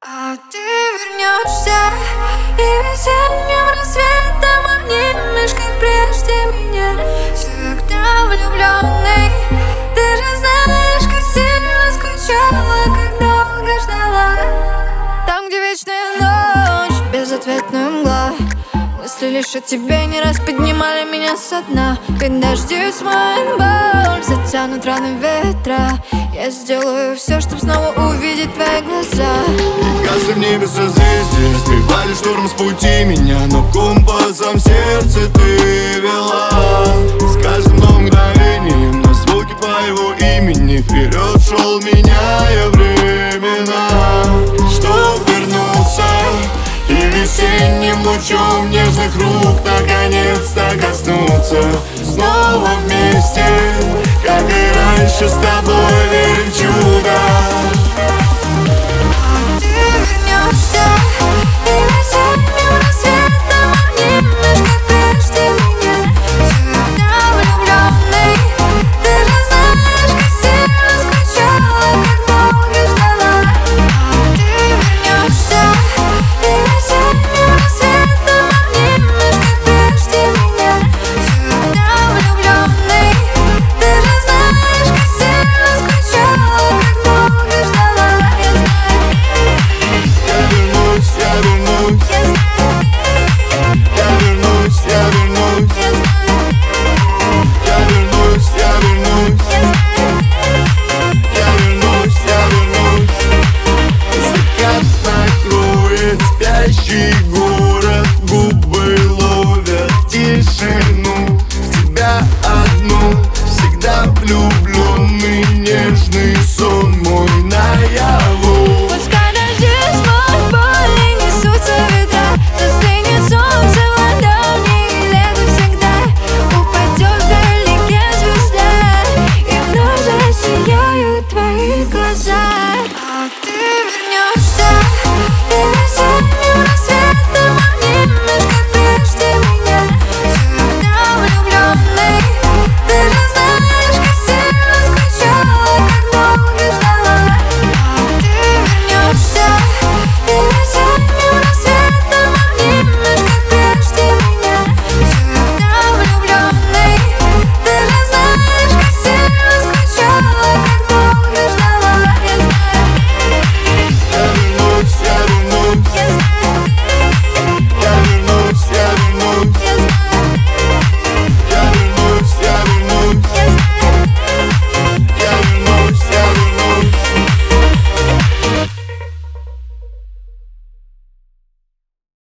А ты вернешься и весенним рассветом обнимешь, как прежде меня. Всегда влюбленный, ты же знаешь, как сильно скучала, как долго ждала. Там, где вечная ночь, безответная мгла, мысли лишь о тебе не раз поднимали меня со дна. Ведь дожди смоют боль, затянут раны ветра. Я сделаю все, чтоб снова увидеть твои глаза. Гасли в небе созвездия, сбивали шторм с пути меня, но компасом сердце ты вела. С каждым новым мгновением на звуки твоего имени вперед шел, меняя времена. Чтоб вернуться и весенним лучом нежных рук наконец-то коснуться. Снова вместе, как и раньше, с тобой верим в чудо.